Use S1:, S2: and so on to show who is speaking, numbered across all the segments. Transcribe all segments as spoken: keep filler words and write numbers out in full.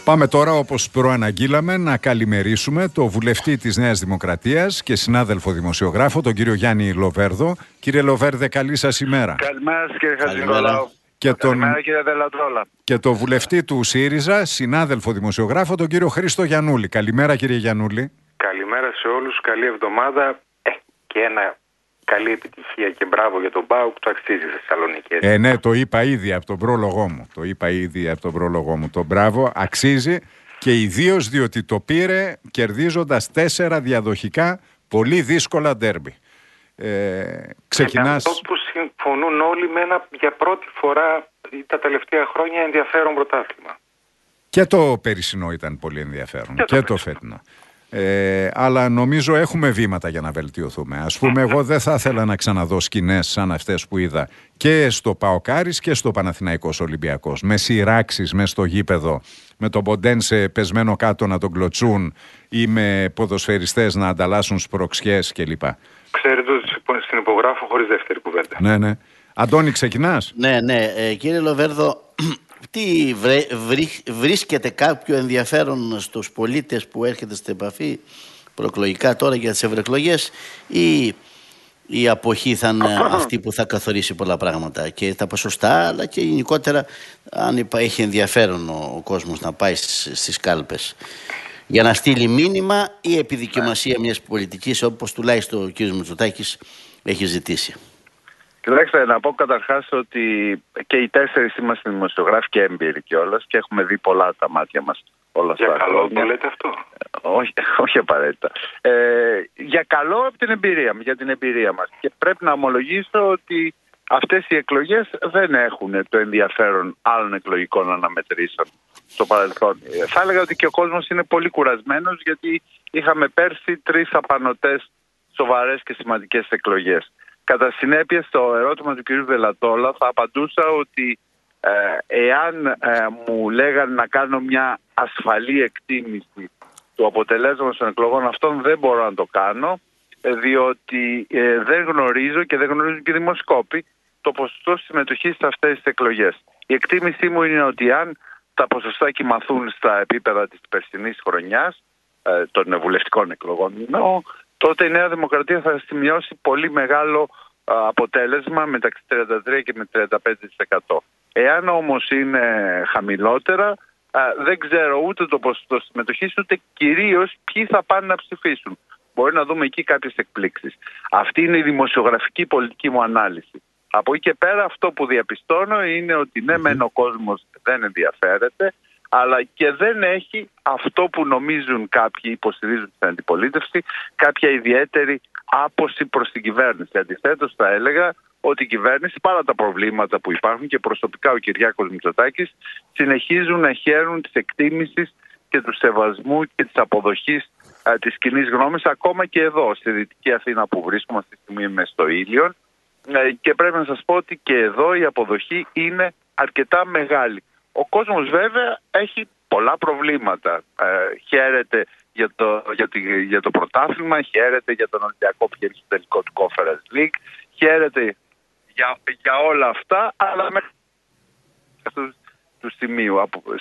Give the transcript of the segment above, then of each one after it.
S1: Πάμε τώρα, όπως προαναγγείλαμε, να καλημερίσουμε το βουλευτή της Νέας Δημοκρατίας και συνάδελφο δημοσιογράφο, τον κύριο Γιάννη Λοβέρδο. Κύριε Λοβέρδε, καλή σας ημέρα.
S2: Καλημέρα σας, κύριε Χατζηνικολάου.
S1: Και τον...
S2: Καλημέρα, κύριε Δελατρόλα.
S1: Και το βουλευτή του ΣΥΡΙΖΑ, συνάδελφο δημοσιογράφο, τον κύριο Χρήστο Γιαννούλη. Καλημέρα, κύριε Γιαννούλη.
S3: Καλημέρα σε όλους, καλή εβδομάδα ε, και ένα καλή επιτυχία και μπράβο για τον ΠΑΟΚ, το αξίζει στη Θεσσαλονίκη.
S1: Ε, ναι, το είπα ήδη από τον πρόλογό μου. Το είπα ήδη από τον πρόλογό μου. Το μπράβο αξίζει και ιδίως διότι το πήρε κερδίζοντας τέσσερα διαδοχικά πολύ δύσκολα ντέρμπι. Ε, ξεκινάς...
S3: Αυτό που συμφωνούν όλοι με ένα για πρώτη φορά τα τελευταία χρόνια ενδιαφέρον πρωτάθλημα.
S1: Και το περσινό ήταν πολύ ενδιαφέρον και, και το φετινό. Ε, αλλά νομίζω έχουμε βήματα για να βελτιωθούμε. Ας πούμε, εγώ δεν θα ήθελα να ξαναδώ σκηνές σαν αυτές που είδα και στο ΠΑΟΚάρης και στο Παναθηναϊκός Ολυμπιακός. Με σειράξεις μες στο γήπεδο, με τον Ποντένσε πεσμένο κάτω να τον κλωτσούν ή με ποδοσφαιριστές να ανταλλάσσουν σπροξιές κλπ.
S3: Ξέρετε ότι στην υπογράφω χωρίς δεύτερη κουβέντα.
S1: Ναι, ναι. Αντώνη, ξεκινάς?
S4: Ναι, ναι. Ε, κύριε Λοβέρδο, τι βρε, βρί, βρίσκεται κάποιο ενδιαφέρον στους πολίτες που έρχεται στην επαφή προεκλογικά τώρα για τις ευρωεκλογές, ή η αποχή θα είναι αυτή που θα καθορίσει πολλά πράγματα και τα ποσοστά, αλλά και γενικότερα αν έχει ενδιαφέρον ο, ο κόσμος να πάει στις, στις κάλπες για να στείλει μήνυμα ή επιδικημασία μιας πολιτικής, όπως τουλάχιστον ο κ. Μητσοτάκης έχει ζητήσει?
S2: Κοιτάξτε, να πω καταρχάς ότι και οι τέσσερις είμαστε δημοσιογράφοι και έμπειροι κιόλας και έχουμε δει πολλά από τα μάτια μας όλα αυτά.
S3: Για καλό το λέτε αυτό?
S2: Όχι, όχι απαραίτητα. Ε, για καλό από την εμπειρία, για την εμπειρία μας. Και πρέπει να ομολογήσω ότι αυτές οι εκλογές δεν έχουν το ενδιαφέρον άλλων εκλογικών αναμετρήσεων στο παρελθόν. Θα έλεγα ότι και ο κόσμος είναι πολύ κουρασμένος, γιατί είχαμε πέρσι τρεις απανωτές σοβαρές και σημαντικές εκλογές. Κατά συνέπεια, στο ερώτημα του κ. Δελατόλα θα απαντούσα ότι ε, εάν ε, μου λέγανε να κάνω μια ασφαλή εκτίμηση του αποτελέσματος των εκλογών αυτών, δεν μπορώ να το κάνω, ε, διότι ε, δεν γνωρίζω και δεν γνωρίζουν και οι δημοσκόποι το ποσοστό συμμετοχής σε αυτές τις εκλογές. Η εκτίμησή μου είναι ότι αν τα ποσοστά κοιμαθούν στα επίπεδα της περσινής χρονιάς, ε, των βουλευτικών εκλογών, εννοώ, τότε η Νέα Δημοκρατία θα σημειώσει πολύ μεγάλο α, αποτέλεσμα μεταξύ τριάντα τρία και με τριάντα πέντε τοις εκατό. Εάν όμως είναι χαμηλότερα, α, δεν ξέρω ούτε το ποσοστό συμμετοχής, ούτε κυρίως ποιοι θα πάνε να ψηφίσουν. Μπορεί να δούμε εκεί κάποιες εκπλήξεις. Αυτή είναι η δημοσιογραφική πολιτική μου ανάλυση. Από εκεί και πέρα αυτό που διαπιστώνω είναι ότι ναι, μεν ο κόσμος δεν ενδιαφέρεται, αλλά και δεν έχει αυτό που νομίζουν κάποιοι υποστηρίζουν την αντιπολίτευση, κάποια ιδιαίτερη άποψη προς την κυβέρνηση. Αντιθέτως, θα έλεγα ότι η κυβέρνηση, παρά τα προβλήματα που υπάρχουν, και προσωπικά ο Κυριάκος Μητσοτάκης, συνεχίζουν να χαίρουν της εκτίμησης και του σεβασμού και της αποδοχής α, της κοινής γνώμης, ακόμα και εδώ, στη Δυτική Αθήνα που βρίσκομαι, αυτή τη στιγμή είμαι στο Ήλιον, και πρέπει να σας πω ότι και εδώ η αποδοχή είναι αρκετά μεγάλη. Ο κόσμος βέβαια έχει πολλά προβλήματα. Ε, χαίρεται για το, για, το, για το πρωτάθλημα, χαίρεται για τον Ολυμπιακό που γύρισε στο τελικό του Conference League, χαίρεται για, για όλα αυτά, αλλά μέχρι αυτού του σημείου.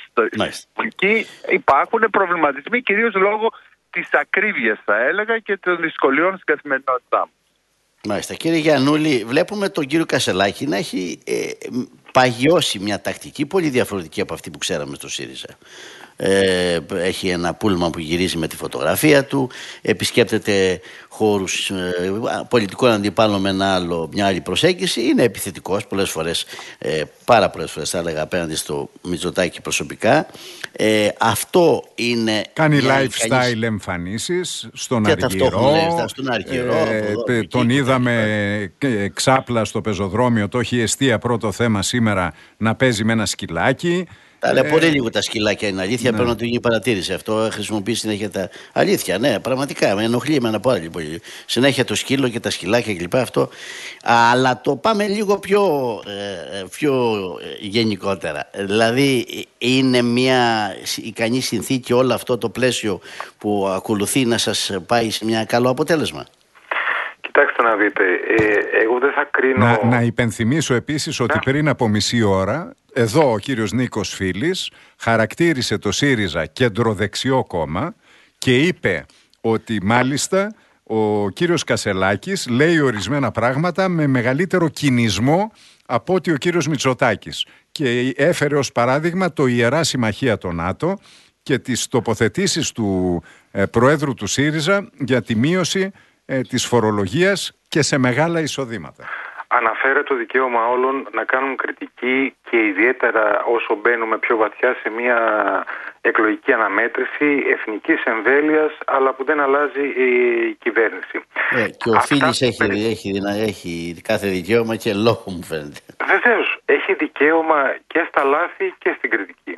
S2: Εκεί υπάρχουν προβληματισμοί, κυρίως λόγω της ακρίβειας, θα έλεγα, και των δυσκολιών στην καθημερινότητά μου.
S4: Μάλιστα. Κύριε Γιαννούλη, βλέπουμε τον κύριο Κασελάκη να έχει ε, παγιώσει μια τακτική πολύ διαφορετική από αυτή που ξέραμε στο ΣΥΡΙΖΑ. Ε, έχει ένα πούλμα που γυρίζει με τη φωτογραφία του, επισκέπτεται χώρους ε, πολιτικών αντιπάλων με ένα άλλο, μια άλλη προσέγγιση. Είναι επιθετικός πολλές φορές, ε, πάρα πολλές φορές θα έλεγα, απέναντι στο Μητσοτάκη προσωπικά. Ε, αυτό είναι.
S1: Κάνει lifestyle κανείς... εμφανίσεις στον Αργυρό.
S4: Στον Αργυρό
S1: ε, ε, τον είδαμε ξάπλα στο πεζοδρόμιο. Το έχει εστία πρώτο θέμα σήμερα να παίζει με ένα σκυλάκι.
S4: Αλλά πολύ λίγο τα σκυλάκια είναι αλήθεια. Ναι. Πρέπει να του γίνει παρατήρηση. Αυτό χρησιμοποιεί συνέχεια τα. Αλήθεια, ναι, πραγματικά. Με ενοχλεί εμένα πάρα πολύ. Συνέχεια το σκύλο και τα σκυλάκια κλπ. Αυτό. Αλλά το πάμε λίγο πιο, ε, πιο γενικότερα. Δηλαδή, είναι μια ικανή συνθήκη όλο αυτό το πλαίσιο που ακολουθεί να σας πάει σε μια καλό αποτέλεσμα?
S3: Κοιτάξτε να δείτε, ε, εγώ δεν θα κρίνω...
S1: Να, να υπενθυμίσω επίσης ότι
S3: ναι.
S1: πριν από μισή ώρα, εδώ ο κύριος Νίκος Φίλης χαρακτήρισε το ΣΥΡΙΖΑ κεντροδεξιό κόμμα και είπε ότι μάλιστα ο κύριος Κασελάκης λέει ορισμένα πράγματα με μεγαλύτερο κινησμό από ότι ο κύριος Μητσοτάκης. Και έφερε ως παράδειγμα το Ιερά Συμμαχία των ΝΑΤΟ και τις τοποθετήσεις του ε, Προέδρου του ΣΥΡΙΖΑ για τη μείωση ε, της φορολογίας και σε μεγάλα εισοδήματα.
S3: Αναφέρεται το δικαίωμα όλων να κάνουν κριτική και ιδιαίτερα όσο μπαίνουμε πιο βαθιά σε μια εκλογική αναμέτρηση εθνικής εμβέλειας, αλλά που δεν αλλάζει η κυβέρνηση.
S4: Ε, και ο Φίλης έχει, περι... έχει, έχει κάθε δικαίωμα και λόγο, μου φαίνεται.
S3: Βεβαίως, έχει δικαίωμα και στα λάθη και στην κριτική.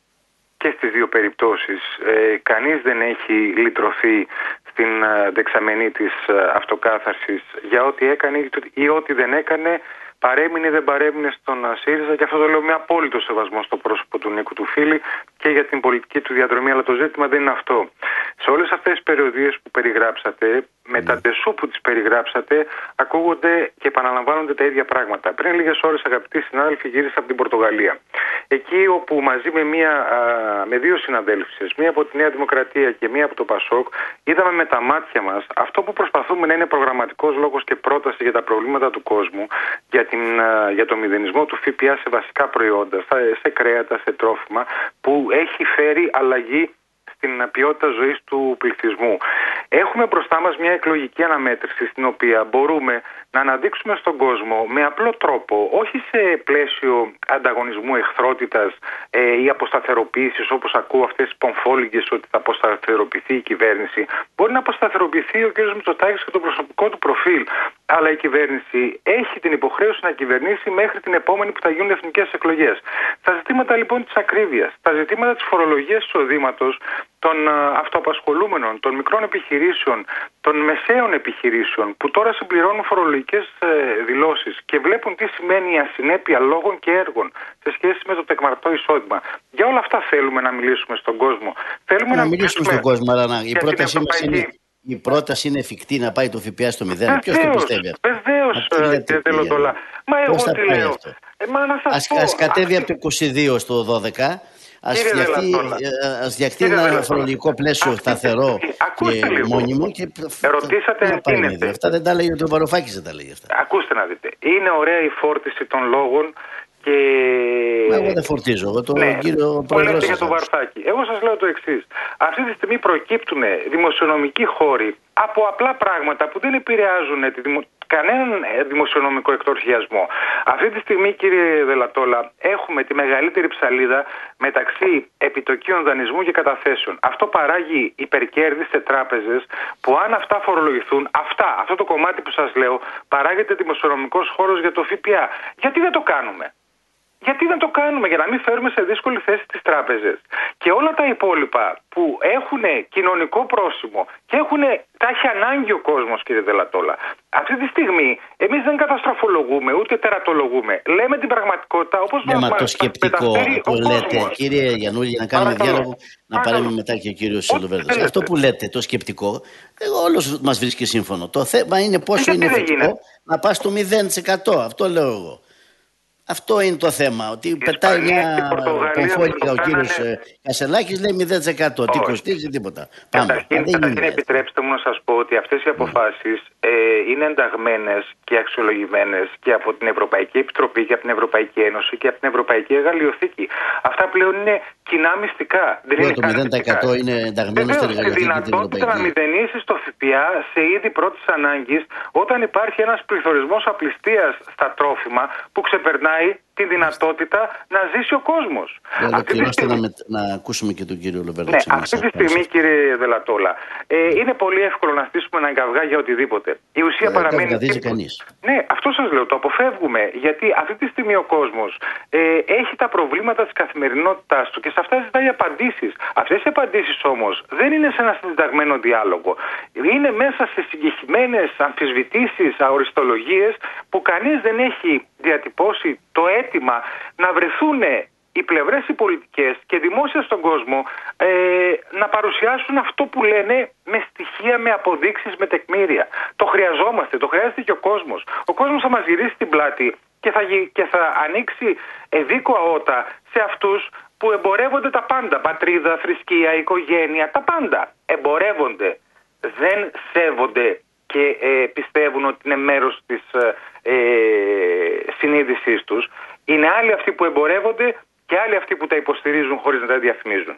S3: Και στις δύο περιπτώσεις. Ε, κανείς δεν έχει λυτρωθεί στην δεξαμενή της αυτοκάθαρσης για ό,τι έκανε ή ό,τι δεν έκανε, παρέμεινε ή δεν παρέμεινε στον ΣΥΡΙΖΑ, και αυτό το λέω με απόλυτο σεβασμό στο πρόσωπο του Νίκου του Φίλη και για την πολιτική του διαδρομή, αλλά το ζήτημα δεν είναι αυτό. Σε όλες αυτές τις περιοδίες που περιγράψατε, με τα ντεσού που τις περιγράψατε, ακούγονται και επαναλαμβάνονται τα ίδια πράγματα. Πριν λίγες ώρες, αγαπητοί συνάδελφοι, γύρισα από την Πορτογαλία. Εκεί όπου μαζί με, μία, α, με δύο συναδέλφισες, μία από τη Νέα Δημοκρατία και μία από το Πασόκ, είδαμε με τα μάτια μας αυτό που προσπαθούμε να είναι προγραμματικός λόγος και πρόταση για τα προβλήματα του κόσμου, για, την, α, για το μηδενισμό του ΦΠΑ σε βασικά προϊόντα, σε κρέατα, σε τρόφιμα, που έχει φέρει αλλαγή στην ποιότητα ζωής του πληθυσμού. Έχουμε μπροστά μας μια εκλογική αναμέτρηση στην οποία μπορούμε να αναδείξουμε στον κόσμο με απλό τρόπο, όχι σε πλαίσιο ανταγωνισμού, εχθρότητας ε, ή αποσταθεροποίησης, όπως ακούω αυτές τις πομφόλιγγες ότι θα αποσταθεροποιηθεί η κυβέρνηση. Μπορεί να αποσταθεροποιηθεί ο κ. Μητσοτάκης και το προσωπικό του προφίλ, αλλά η κυβέρνηση έχει την υποχρέωση να κυβερνήσει μέχρι την επόμενη που θα γίνουν εθνικές εκλογές. Τα ζητήματα λοιπόν της ακρίβειας, τα ζητήματα της φορολογίας εισοδήματος των αυτοαπασχολούμενων, των μικρών επιχειρήσεων, των μεσαίων επιχειρήσεων που τώρα συμπληρώνουν φορολογικές δηλώσεις και βλέπουν τι σημαίνει η ασυνέπεια λόγων και έργων σε σχέση με το τεκμαρτό εισόδημα. Για όλα αυτά θέλουμε να μιλήσουμε στον κόσμο. Θέλουμε
S4: να,
S3: να
S4: μιλήσουμε στον κόσμο, αλλά να, η, πρότασή μας είναι, η πρόταση είναι εφικτή να πάει το ΦΠΑ στο μηδέν. Ποιος το πιστεύει αυτό?
S3: Βεβαίως, κύριε Τελοντολά. Μα εγώ τι λέω.
S4: Ε, μα να σας ας, πω. Ας κατέβει από το είκοσι δύο στο δώδεκα. Ας φτιαχτεί ένα φορολογικό πλαίσιο σταθερό και μόνιμο και
S3: ρωτήσατε αν γίνεται.
S4: Αυτά δεν τα λέει ο Βαρουφάκης, δεν τα λέει αυτά.
S3: Ακούστε να δείτε. Είναι ωραία η φόρτιση των λόγων και...
S4: Μα εγώ δεν φορτίζω. Εγώ τον ναι, κύριο Πρόεδρο σας.
S3: Για το Βαρουφάκη. Εγώ σας λέω το εξής. Αυτή τη στιγμή προκύπτουν δημοσιονομικοί χώροι από απλά πράγματα που δεν επηρεάζουν τη δημο... κανέναν δημοσιονομικό εκτορχιασμό. Αυτή τη στιγμή, κύριε Δελατόλα, έχουμε τη μεγαλύτερη ψαλίδα μεταξύ επιτοκίων δανεισμού και καταθέσεων. Αυτό παράγει υπερκέρδη σε τράπεζες που, αν αυτά φορολογηθούν, αυτά, αυτό το κομμάτι που σας λέω, παράγεται δημοσιονομικός χώρος για το ΦΠΑ. Γιατί δεν το κάνουμε? Γιατί δεν το κάνουμε? Για να μην φέρουμε σε δύσκολη θέση τις τράπεζες. Και όλα τα υπόλοιπα που έχουν κοινωνικό πρόσημο και έχουν, τα έχει ανάγκη ο κόσμος, κύριε Δελατόλα. Αυτή τη στιγμή εμείς δεν καταστροφολογούμε ούτε τερατολογούμε. Λέμε την πραγματικότητα όπως
S4: ναι,
S3: μας,
S4: μα το σκεπτικό που λέτε, κόσμος. Κύριε Γιαννούλη, για να κάνουμε Παρακαλώ. διάλογο, να πάρουμε μετά και ο κύριος Σιλοβέρδος. Αυτό που λέτε, το σκεπτικό, όλος μας βρίσκει σύμφωνο. Το θέμα είναι πόσο είναι εφικτό να πας στο μηδέν τοις εκατό. Αυτό λέω εγώ. Αυτό είναι το θέμα. Ότι η πετάει μια πομφόλικα ο κύριος Κασελάκης, λέει μηδέν τοις εκατό. Τι κοστίζει, τίποτα.
S3: Καταρχήν, επιτρέψτε μου να σας πω ότι αυτές οι αποφάσεις ε, είναι ενταγμένες και αξιολογημένες και από την Ευρωπαϊκή Επιτροπή και από την Ευρωπαϊκή Ένωση και από την Ευρωπαϊκή Εργαλειοθήκη. Αυτά πλέον είναι κοινά μυστικά. Δεν είναι
S4: το μηδέν τοις εκατό είναι ενταγμένο στην Εργαλειοθήκη.
S3: Η δυνατότητα να μηδενίσει το ΦΠΑ σε είδη πρώτης ανάγκης όταν υπάρχει ένας πληθωρισμός απληστίας στα τρόφιμα που ξεπερνάει τη δυνατότητα να ζήσει ο κόσμος.
S4: Ολοκληρώστε στιγμή... να, με... να ακούσουμε και τον κύριο Λοβέρδο.
S3: Ναι, αυτή τη στιγμή, κύριε Δελατόλα, ε, είναι πολύ εύκολο να στήσουμε έναν καυγά για οτιδήποτε. Η ουσία
S4: δεν
S3: παραμένει.
S4: Δεν κανείς.
S3: Ναι, αυτό σας λέω, το αποφεύγουμε. Γιατί αυτή τη στιγμή ο κόσμος ε, έχει τα προβλήματα της καθημερινότητάς του και σε αυτά ζητάει απαντήσεις. Αυτές οι απαντήσεις όμως δεν είναι σε ένα συνταγμένο διάλογο. Είναι μέσα σε συγκεκριμένες αμφισβητήσεις, αοριστολογίες που κανείς δεν έχει διατυπώσει το αίτημα να βρεθούν οι πλευρές οι πολιτικές και δημόσια στον κόσμο ε, να παρουσιάσουν αυτό που λένε με στοιχεία, με αποδείξεις, με τεκμήρια. Το χρειαζόμαστε, το χρειάζεται και ο κόσμος. Ο κόσμος θα μας γυρίσει την πλάτη και θα, και θα ανοίξει εδίκοα ότα σε αυτούς που εμπορεύονται τα πάντα. Πατρίδα, θρησκεία, οικογένεια, τα πάντα. Εμπορεύονται. Δεν σέβονται και ε, πιστεύουν ότι είναι μέρος της ε, συνείδησής τους. Είναι άλλοι αυτοί που εμπορεύονται και άλλοι αυτοί που τα υποστηρίζουν χωρίς να τα διαφημίζουν.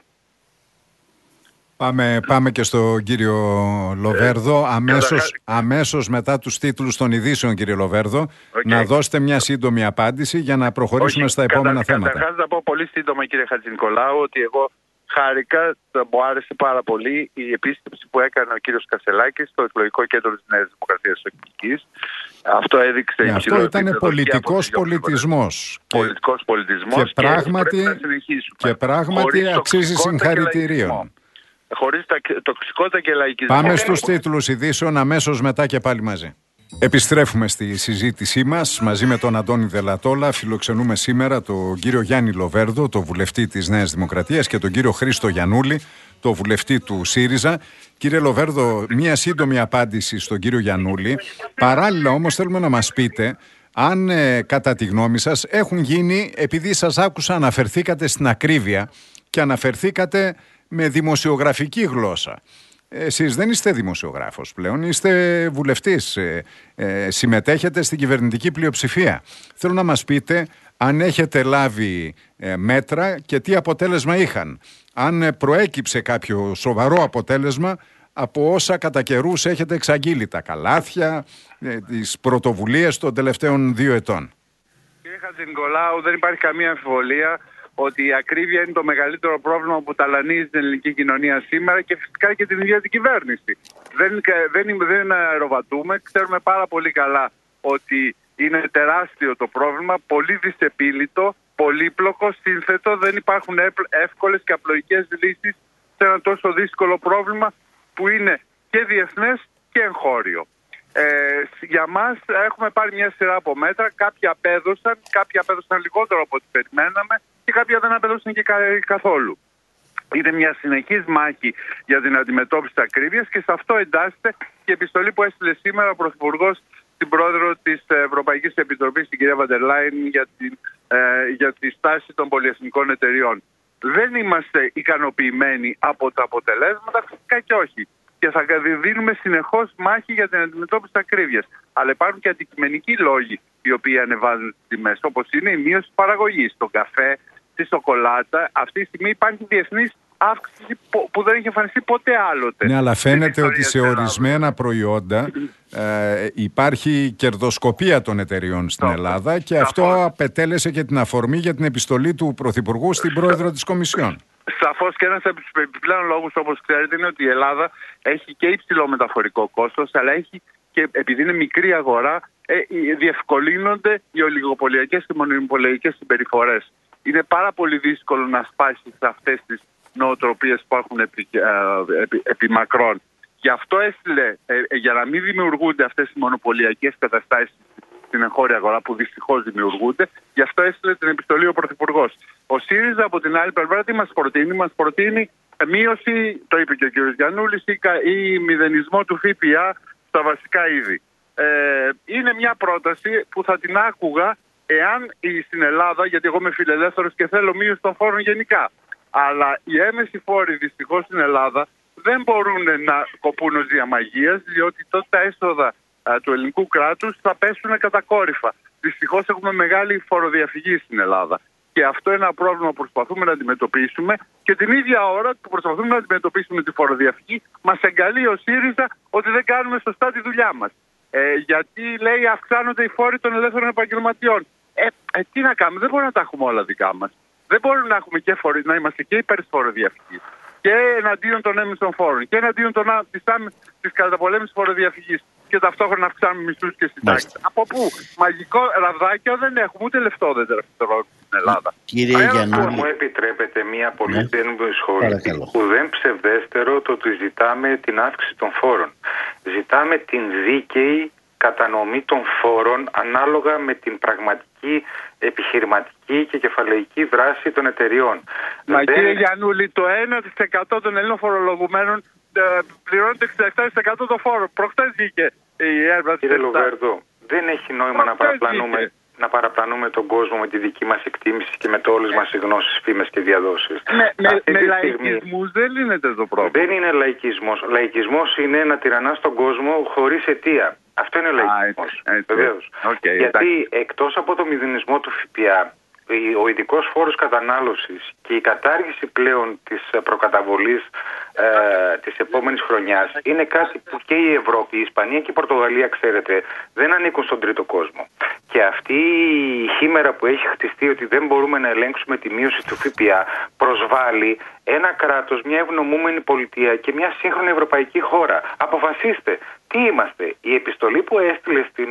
S1: Πάμε, πάμε και στον κύριο Λοβέρδο. Αμέσως, αμέσως μετά τους τίτλους των ειδήσεων, κύριε Λοβέρδο, okay. να δώσετε μια σύντομη απάντηση για να προχωρήσουμε okay. στα επόμενα Κατα, θέματα.
S2: Καταρχάς να πω πολύ σύντομα, κύριε Χατζηνικολάου, ότι εγώ χάρηκα, μου άρεσε πάρα πολύ η επίσκεψη που έκανε ο κύριος Κασελάκης στο εκλογικό κέντρο της Νέας Δημοκρατίας Εξωτικής. Αυτό έδειξε
S1: ναι, αυτό ήταν πολιτικός πολιτισμός.
S2: Πολιτικός πολιτισμός
S1: και, και πράγματι, και πράγματι αξίζει συγχαρητηρίων.
S2: Χωρίς τοξικότητα και λαϊκισμό.
S1: Πάμε στους τίτλους ειδήσεων αμέσως μετά και πάλι μαζί. Επιστρέφουμε στη συζήτησή μας μαζί με τον Αντώνη Δελατόλα. Φιλοξενούμε σήμερα τον κύριο Γιάννη Λοβέρδο, το βουλευτή της Νέας Δημοκρατίας, και τον κύριο Χρήστο Γιαννούλη, το βουλευτή του ΣΥΡΙΖΑ. Κύριε Λοβέρδο, μία σύντομη απάντηση στον κύριο Γιαννούλη. Παράλληλα όμως θέλουμε να μας πείτε αν ε, κατά τη γνώμη σας έχουν γίνει, επειδή σας άκουσα αναφερθήκατε στην ακρίβεια και αναφερθήκατε με δημοσιογραφική γλώσσα. Εσείς δεν είστε δημοσιογράφος πλέον, είστε βουλευτής, ε, ε, συμμετέχετε στην κυβερνητική πλειοψηφία. Θέλω να μας πείτε αν έχετε λάβει ε, μέτρα και τι αποτέλεσμα είχαν. Αν ε, προέκυψε κάποιο σοβαρό αποτέλεσμα από όσα κατά καιρούς έχετε εξαγγείλει, τα καλάθια, ε, τις πρωτοβουλίες των τελευταίων δύο ετών.
S2: Κύριε Χατζηνικολάου, δεν υπάρχει καμία αμφιβολία ότι η ακρίβεια είναι το μεγαλύτερο πρόβλημα που ταλανίζει την ελληνική κοινωνία σήμερα και φυσικά και την ίδια την κυβέρνηση. Δεν, δεν, δεν αεροβατούμε, ξέρουμε πάρα πολύ καλά ότι είναι τεράστιο το πρόβλημα, πολύ δυσεπίλητο, πολύπλοκο, σύνθετο, δεν υπάρχουν εύκολες και απλοϊκές λύσεις σε ένα τόσο δύσκολο πρόβλημα που είναι και διεθνές και εγχώριο. Ε, για μας έχουμε πάρει μια σειρά από μέτρα, κάποια απέδωσαν, κάποια απέδωσαν λιγότερο από ό,τι περιμέναμε και κάποια δεν απέδωσαν και καθόλου. Είναι μια συνεχής μάχη για την αντιμετώπιση της ακρίβειας και σε αυτό εντάσσεται και η επιστολή που έστειλε σήμερα ο Πρωθυπουργός στην πρόεδρο της Ευρωπαϊκής Επιτροπής, την κυρία Βαντερ Λάιεν, για, την, ε, για τη στάση των πολυεθνικών εταιριών. Δεν είμαστε ικανοποιημένοι από τα αποτελέσματα, φυσικά και όχι. Και θα δίνουμε συνεχώς μάχη για την αντιμετώπιση της ακρίβειας. Αλλά υπάρχουν και αντικειμενικοί λόγοι οι οποίοι ανεβάζουν τις τιμές, όπως είναι η μείωση της παραγωγής. Στον καφέ, στη σοκολάτα, αυτή τη στιγμή υπάρχει διεθνής αύξηση που δεν έχει εμφανιστεί ποτέ άλλοτε.
S1: Ναι, αλλά φαίνεται ότι σε ορισμένα προϊόντα ε, υπάρχει κερδοσκοπία των εταιριών στην Ελλάδα και αυτό απετέλεσε και την αφορμή για την επιστολή του Πρωθυπουργού στην Πρόεδρο της Κομισιόν.
S2: Σαφώς και ένας από τους επιπλέον λόγους, όπως ξέρετε, είναι ότι η Ελλάδα έχει και υψηλό μεταφορικό κόστος, αλλά έχει και, επειδή είναι μικρή αγορά, ε, διευκολύνονται οι ολιγοπωλιακές και μονοπωλιακές συμπεριφορές. Είναι πάρα πολύ δύσκολο να σπάσεις αυτές τις νοοτροπίες που έχουν επί, ε, επί, επί μακρόν. Γι' αυτό έστειλε, ε, για να μην δημιουργούνται αυτές οι μονοπωλιακές καταστάσεις στην εγχώρια αγορά που δυστυχώς δημιουργούνται, γι' αυτό έστειλε την επιστολή ο Πρωθυπουργός. Ο ΣΥΡΙΖΑ από την άλλη πλευρά τι μας προτείνει? Μας προτείνει μείωση, το είπε και ο κ. Γιαννούλης, ή μηδενισμό του ΦΠΑ στα βασικά είδη. Ε, είναι μια πρόταση που θα την άκουγα εάν στην Ελλάδα, γιατί εγώ είμαι φιλελεύθερος και θέλω μείωση των φόρων γενικά, αλλά οι έμεσοι φόροι δυστυχώς στην Ελλάδα δεν μπορούν να κοπούν ως διαμαγείας, διότι τότε τα έσοδα α, του ελληνικού κράτους θα πέσουν κατακόρυφα. Δυστυχώς έχουμε μεγάλη φοροδιαφυγή στην Ελλάδα. Και αυτό είναι ένα πρόβλημα που προσπαθούμε να αντιμετωπίσουμε και την ίδια ώρα που προσπαθούμε να αντιμετωπίσουμε τη φοροδιαφυγή μας εγκαλεί ο ΣΥΡΙΖΑ ότι δεν κάνουμε σωστά τη δουλειά μας. Ε, γιατί λέει αυξάνονται οι φόροι των ελεύθερων επαγγελματιών. Ε, ε, τι να κάνουμε, δεν μπορούμε να τα έχουμε όλα δικά μας. Δεν μπορούμε να έχουμε και φορεί, να είμαστε και υπέρ της φοροδιαφυγής και εναντίον των έμεσων φόρων και εναντίον των, της, της καταπολέμησης φοροδιαφυγής και ταυτόχρονα αυξάνουμε μισθούς και συντάξεις. Από πού? Μαγικό ραβδάκιο δεν έχουμε, ούτε λεφτό δεν έχουμε στην Ελλάδα.
S3: Κύριε Γιαννούλη, μου επιτρέπετε μία πολύ σύντομη σχόλια. Ουδέν ψευδέστερο το ότι ζητάμε την αύξηση των φόρων. Ζητάμε την δίκαιη κατανομή των φόρων ανάλογα με την πραγματική πραγματική επιχειρηματική και κεφαλαιακή δράση των εταιριών.
S2: Μα
S3: Δεν...
S2: κύριε Γιαννούλη, το ένα τοις εκατό των Ελλήνων φορολογουμένων ε, πληρώνει το εξήντα επτά τοις εκατό των φόρων. Προχτές βγήκε η έρευνα.
S3: Κύριε Λοβέρδο, δεν έχει νόημα να παραπλανούμε, να παραπλανούμε τον κόσμο με τη δική μας εκτίμηση και με το όλες μας οι γνώσεις, φήμες και διαδόσεις.
S2: Με, με, με λαϊκισμούς δεν λύνεται το πρόβλημα.
S3: Δεν είναι λαϊκισμός. Λαϊκισμός είναι να τυραννάς τον κόσμο χωρίς αιτία. Αυτό είναι λαϊκισμός. Βεβαίως.
S2: Okay,
S3: Γιατί
S2: εντάξει.
S3: εκτός από το μηδενισμό του ΦΠΑ, ο ειδικός φόρος κατανάλωσης και η κατάργηση πλέον της προκαταβολής ε, της επόμενης χρονιάς είναι κάτι που και η Ευρώπη, η Ισπανία και η Πορτογαλία, ξέρετε, δεν ανήκουν στον τρίτο κόσμο. Και αυτή η χήμερα που έχει χτιστεί ότι δεν μπορούμε να ελέγξουμε τη μείωση του ΦΠΑ προσβάλλει ένα κράτος, μια ευνομούμενη πολιτεία και μια σύγχρονη ευρωπαϊκή χώρα. Αποφασίστε. Τι είμαστε. Η επιστολή που έστειλε στην,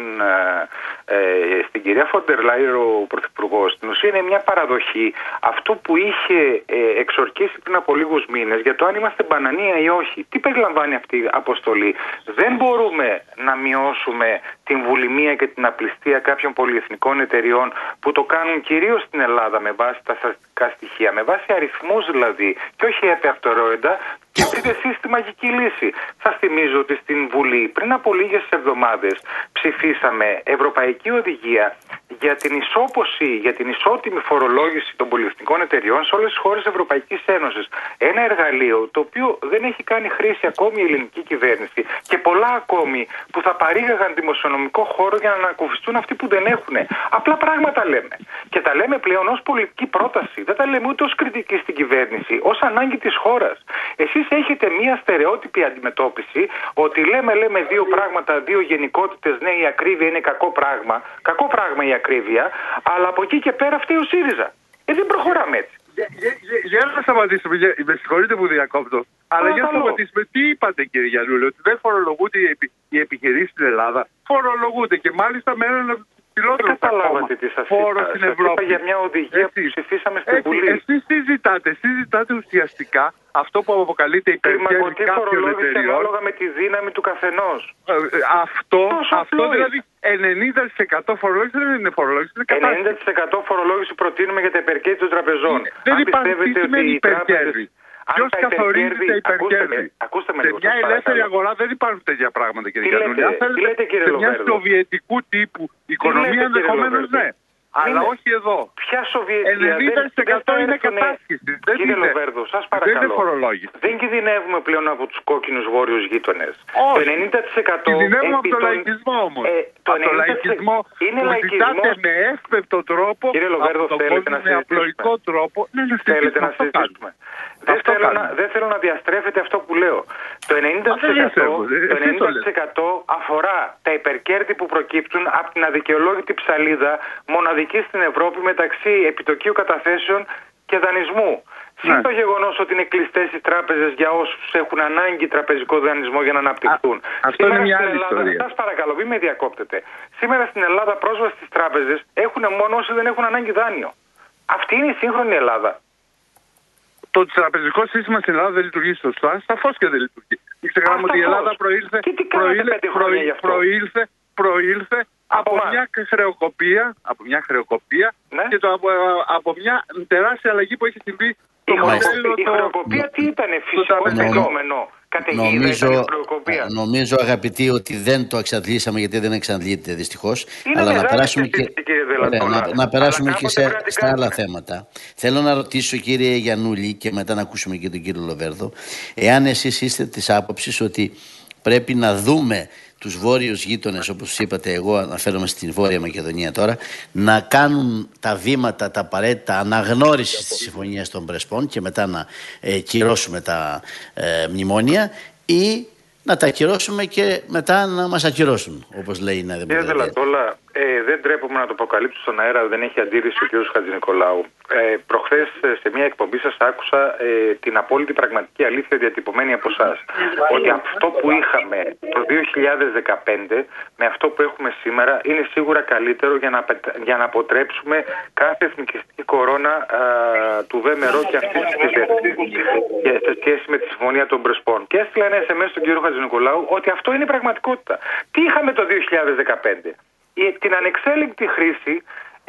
S3: ε, στην κυρία Φόντερ Λάιερ ο Πρωθυπουργός, στην ουσία είναι μια παραδοχή αυτού που είχε ε, εξορκίσει πριν από λίγους μήνες για το αν είμαστε μπανανία ή όχι. Τι περιλαμβάνει αυτή η αποστολή? Δεν μπορούμε να μειώσουμε την βουλημία και την απληστία κάποιων πολυεθνικών εταιριών που το κάνουν κυρίως στην Ελλάδα με βάση τα στατιστικά στοιχεία, με βάση αριθμούς δηλαδή και όχι επαυτορόεντα. Και πείτε εσείς τη μαγική λύση. Σας θυμίζω ότι στην Βουλή πριν από λίγες εβδομάδες ψηφίσαμε Ευρωπαϊκή Οδηγία για την ισόποση, για την ισότιμη φορολόγηση των πολυεθνικών εταιριών σε όλες τις χώρες της Ευρωπαϊκής Ένωσης. Ένα εργαλείο το οποίο δεν έχει κάνει χρήση ακόμη η ελληνική κυβέρνηση και πολλά ακόμη που θα παρήγαγαν δημοσιονομικό χώρο για να ανακουφιστούν αυτοί που δεν έχουν. Απλά πράγματα λέμε. Και τα λέμε πλέον ως πολιτική πρόταση. Δεν τα λέμε ούτε ως κριτική στην κυβέρνηση, ως ανάγκη της χώρας. Εσείς έχετε μια στερεότυπη αντιμετώπιση ότι λέμε, λέμε δύο πράγματα, δύο γενικότητες. Ναι, η ακρίβεια είναι κακό πράγμα. Κακό πράγμα η ακρίβεια, αλλά από εκεί και πέρα φταίει ο ΣΥΡΙΖΑ. Ε, δεν προχωράμε έτσι.
S2: Για, για, για, για να σταματήσουμε, για, με συγχωρείτε που διακόπτω, αλλά για να σταματήσουμε, τι είπατε κύριε Γιαννούλη, ότι δεν φορολογούνται οι, επι, οι επιχειρήσεις στην Ελλάδα? Φορολογούνται και μάλιστα με έναν πιλότερο
S3: καταλάβατε τι σας
S2: φόρο
S3: είπα.
S2: στην
S3: Σας
S2: Ευρώπη.
S3: είπα για μια οδηγία
S2: εσείς,
S3: που ψηφίσαμε στην
S2: έτσι,
S3: Βουλή.
S2: Εσείς τι ζητάτε? Εσείς ζητάτε ουσιαστικά αυτό που αποκαλείται υπερκέρδη κάποιων εταιριών.
S3: Ανάλογα με τη δύναμη του καθενός.
S2: Ε, αυτό, αυτό δηλαδή ενενήντα τοις εκατό φορολόγηση δεν είναι φορολόγηση, είναι κατάσταση.
S3: ενενήντα τοις εκατό φορολόγηση προτείνουμε για τα υπερκέρδη των τραπεζών.
S2: Δεν υπάρχει, τι σημαίνει υπερκέρδη? Ποιος καθορίζει τα υπερκέρδη?
S3: Ακούστε με,
S2: σε
S3: λίγο,
S2: μια ελεύθερη
S3: παρακαλώ.
S2: αγορά δεν υπάρχουν τέτοια πράγματα, κύριε
S3: Τι
S2: Γιαννούλη.
S3: λέτε, τι λέτε, κύριε
S2: σε μια
S3: Λοβέρδο?
S2: σοβιετικού τύπου οικονομία ενδεχομένως ναι. Αλλά
S3: είναι...
S2: όχι εδώ.
S3: Ποια Σοβιετία?
S2: ενενήντα τοις εκατό
S3: δεν,
S2: είναι
S3: δεν
S2: κατάσχεση. Δεν
S3: Κύριε
S2: είναι.
S3: Λοβέρδο, σας παρακαλώ.
S2: Δεν είναι φορολόγηση.
S3: Δεν κινδυνεύουμε πλέον από τους κόκκινους βόρειους γείτονες.
S2: Όχι.
S3: Το ενενήντα τοις εκατό
S2: κινδυνεύουμε από τον
S3: τον...
S2: λαϊκισμό όμως.
S3: Ε, το
S2: από τον λαϊκισμό
S3: είναι
S2: που
S3: λαϊκισμός.
S2: ζητάτε με εύπεπτο τρόπο,
S3: Κύριε Λοβέρδο,
S2: από τον
S3: θέλετε
S2: κόσμο
S3: να
S2: με απλοϊκό τρόπο. Ναι, να
S3: θέλετε να
S2: αυτό
S3: συζητήσουμε. Δεν θέλω, να, δεν θέλω να διαστρέφετε αυτό που λέω. Το ενενήντα τοις εκατό αφορά τα υπερκέρδη που προκύπτουν από την αδικαιολόγητη ψαλίδα μοναδική στην Ευρώπη μεταξύ επιτοκίου καταθέσεων και δανεισμού. Συν ναι. το γεγονός ότι είναι κλειστές οι τράπεζες για όσους έχουν ανάγκη τραπεζικό δανεισμό για να αναπτυχθούν.
S2: Α, αυτό Σήμερα είναι μια άλλη
S3: Ελλάδα,
S2: ιστορία.
S3: Σας παρακαλώ, μην με διακόπτετε. Σήμερα στην Ελλάδα πρόσβαση στις τράπεζες έχουν μόνο όσοι δεν έχουν ανάγκη δάνειο. Αυτή είναι η σύγχρονη Ελλάδα.
S2: Το τραπεζικό σύστημα στην Ελλάδα δεν λειτουργεί σωστά, σαφώς και δεν λειτουργεί. Μην ξεχνάμε ότι η Ελλάδα προήλθε, προήλθε, προήλθε, προήλθε, προήλθε από, από μια χρεοκοπία, από μια χρεοκοπία ναι. και το, από, από μια τεράστια αλλαγή που έχει συμβεί στο μοντέλο.
S3: Η χρεοκοπία τι ήταν, φυσικό φαινόμενο?
S4: Νομίζω, νομίζω αγαπητοί ότι δεν το εξαντλήσαμε, γιατί δεν εξαντλείται δυστυχώς. Αλλά να περάσουμε και, ωραία, να, να περάσουμε και σε, στα άλλα θέματα. Θέλω να ρωτήσω, κύριε Γιαννούλη, και μετά να ακούσουμε και τον κύριο Λοβέρδο, εάν εσείς είστε της άποψης ότι πρέπει να δούμε τους βόρειους γείτονες, όπως είπατε, εγώ αναφέρομαι στην Βόρεια Μακεδονία τώρα, να κάνουν τα βήματα, τα απαραίτητα αναγνώριση της Συμφωνίας των Πρεσπών και μετά να ε, κυρώσουμε τα ε, μνημόνια, ή να τα ακυρώσουμε και μετά να μας ακυρώσουν, όπως λέει η Νέα Δημοκρατία.
S3: Κύριε Δελατόλα, ε, δεν τρέπομαι να το αποκαλύψω στον αέρα, δεν έχει αντίρρηση ο κ. Χατζηνικολάου. Ε, προχθές σε μια εκπομπή σας άκουσα ε, την απόλυτη πραγματική αλήθεια διατυπωμένη από εσάς. Ότι αυτό που είχαμε το δύο χιλιάδες δεκαπέντε με αυτό που έχουμε σήμερα είναι σίγουρα καλύτερο για να, για να αποτρέψουμε κάθε εθνικιστική κορώνα α, του ΒΜΡΟ και αυτή τη κυβέρνηση σε σχέση με τη Συμφωνία των Πρεσπών. Και έστειλα ένα ες εμ ες στον κ. Χατζηνικολάου ότι αυτό είναι η πραγματικότητα. Τι είχαμε το δύο χιλιάδες δεκαπέντε? Την ανεξέλεγκτη χρήση ε,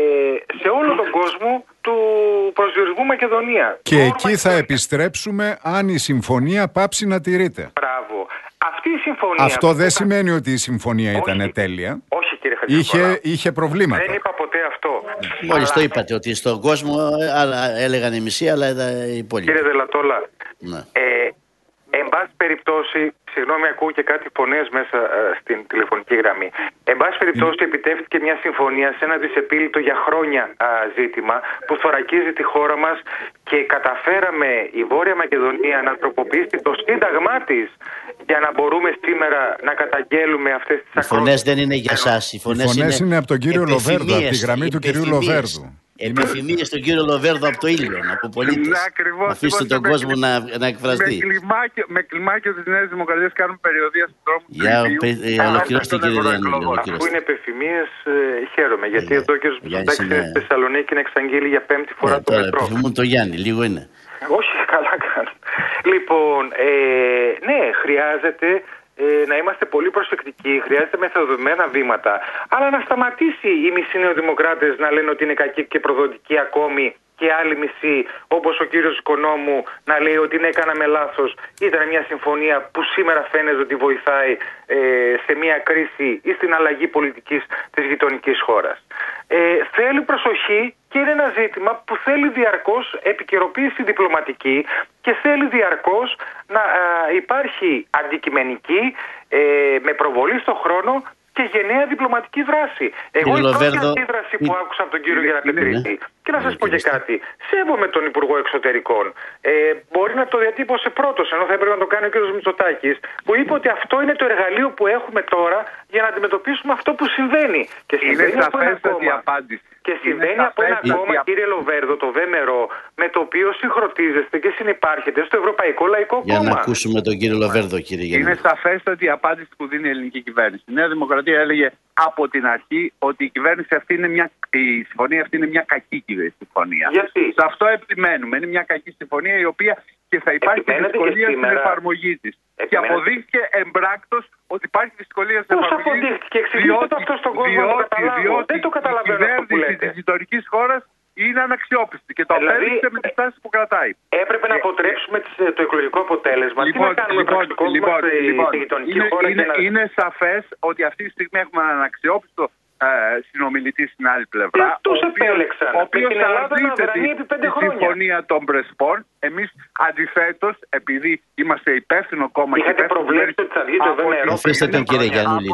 S3: σε όλο τον κόσμο του προσδιορισμού Μακεδονία.
S1: Και εκεί Μακεδονία. Θα επιστρέψουμε αν η συμφωνία πάψει να τηρείται.
S3: Μπράβο. Αυτή η συμφωνία...
S1: Αυτό δεν σημαίνει ότι η συμφωνία όχι, ήταν τέλεια.
S3: Όχι, κύριε Χατζηδάκη.
S1: Είχε, είχε προβλήματα.
S3: Δεν είπα ποτέ αυτό.
S4: Μόλις αλλά... το είπατε ότι στον κόσμο άλλα, έλεγαν οι μισοί, αλλά οι υπόλοιποι.
S3: Κύριε Δελατόλα,
S4: ναι.
S3: ε, εν πάση περιπτώσει, συγγνώμη, ακούω και κάτι φωνές μέσα ε, στην τηλεφωνική γραμμή. Εν πάση περιπτώσει, mm. επιτεύχθηκε μια συμφωνία σε ένα δυσεπίλητο για χρόνια α, ζήτημα που θωρακίζει τη χώρα μας και καταφέραμε η Βόρεια Μακεδονία να τροποποιήσει το σύνταγμά της για να μπορούμε σήμερα να καταγγέλουμε αυτές τις ακρότητες.
S4: Οι φωνές δεν είναι για σας. Οι φωνές,
S1: οι φωνές είναι, είναι από τον κύριο Λοβέρδο, από τη γραμμή του κυρίου Λοβέρδου.
S4: Επιθυμίες στον κύριο Λοβέρδο από το ήλιο, από πολίτες. Αφήστε τον κόσμο με, να, να εκφραστεί.
S2: Με κλιμάκιο, με κλιμάκιο της Νέας Δημοκρατίας κάνουμε περιοδία στον δρόμο του
S4: Ήλιου. Για ολοκληρώστε κύριε Διανούλη.
S3: Αφού είναι επιθυμίες, ε, χαίρομαι. Γιατί εδώ ο κύριος Μητσοτάκης είναι στη Θεσσαλονίκη να εξαγγείλει για πέμπτη φορά το μετρό.
S4: Τώρα επιθυμούν το Γιάννη, λίγο είναι.
S3: Όχι, καλά κάνουν. Λοιπόν, ε, ναι, χρειάζεται... Ε, να είμαστε πολύ προσεκτικοί, χρειάζεται μεθοδομένα βήματα, αλλά να σταματήσει οι μισοί νεοδημοκράτες να λένε ότι είναι κακοί και προδοτικοί ακόμη και άλλοι μισοί, όπως ο κύριος Οικονόμου, να λέει ότι ναι, έκαναμε λάθος. Ήταν μια συμφωνία που σήμερα φαίνεται ότι βοηθάει ε, σε μια κρίση ή στην αλλαγή πολιτικής της γειτονικής χώρας. Ε, θέλει προσοχή και είναι ένα ζήτημα που θέλει διαρκώς επικαιροποίηση διπλωματική και θέλει διαρκώς να α, υπάρχει αντικειμενική ε, με προβολή στον χρόνο και γενναία διπλωματική δράση. Εγώ η πρώτη αντίδραση που άκουσα από τον κύριο Γεραπετρίτη, και να σας πω και κάτι, σέβομαι τον Υπουργό Εξωτερικών, ε, μπορεί να το διατύπωσε πρώτος, ενώ θα έπρεπε να το κάνει ο κύριος Μητσοτάκης, που είπε ότι αυτό είναι το εργαλείο που έχουμε τώρα για να αντιμετωπίσουμε αυτό που συμβαίνει. Και συμβαίνει από ένα κόμμα. Και συμβαίνει από ένα κόμμα, κύριε Λοβέρδο, το ΒΜΡΟ, με το οποίο συγχρονίζεστε και συνυπάρχετε στο Ευρωπαϊκό Λαϊκό Κόμμα.
S4: Για να ακούσουμε τον κύριο Λοβέρδο, κύριε Γιάννη.
S2: Είναι σαφέστατη η απάντηση που δίνει η ελληνική κυβέρνηση. Η Νέα Δημοκρατία έλεγε από την αρχή ότι η κυβέρνηση αυτή είναι μια, η συμφωνία αυτή είναι μια κακή συμφωνία.
S3: Γιατί?
S2: Σε αυτό επιμένουμε. Είναι μια κακή συμφωνία η οποία και θα υπάρχει δυσκολία στην εφαρμογή της. Και αποδείχθηκε εμπράκτος ότι υπάρχει δυσκολία στην εφαρμογή της.
S3: Πώς αποδείχθηκε? Εξηγείτε το αυτό στον κόσμο να το καταλάβω. Δεν το καταλαβαίνω αυτό που λέτε.
S2: Η κυβέρνηση της γειτονικής χώρας είναι αναξιόπιστη και το
S3: δηλαδή,
S2: απέδειξε με τις τάσεις που κρατάει.
S3: Έπρεπε να αποτρέψουμε το εκλογικό αποτέλεσμα. Λοιπόν, τι να κάνουμε λοιπόν, πρακτικό λοιπόν, λοιπόν, στη γειτονική
S2: είναι,
S3: χώρα.
S2: Είναι,
S3: να...
S2: είναι σαφές ότι αυτή τη στιγμή έχουμε έναν αναξιόπιστο ε, συνομιλητή στην άλλη πλευρά.
S3: Ε, τους επέλεξαν.
S2: Ο οποίος αρνείται τη συμφωνία των Πρεσπών. Εμείς αντιθέτως, επειδή είμαστε υπεύθυνο κόμμα και
S3: είχατε προβλέψει ότι θα βγει το ΒΜΡΟ.
S4: Αφήστε τον κύριε Γιαννούλη.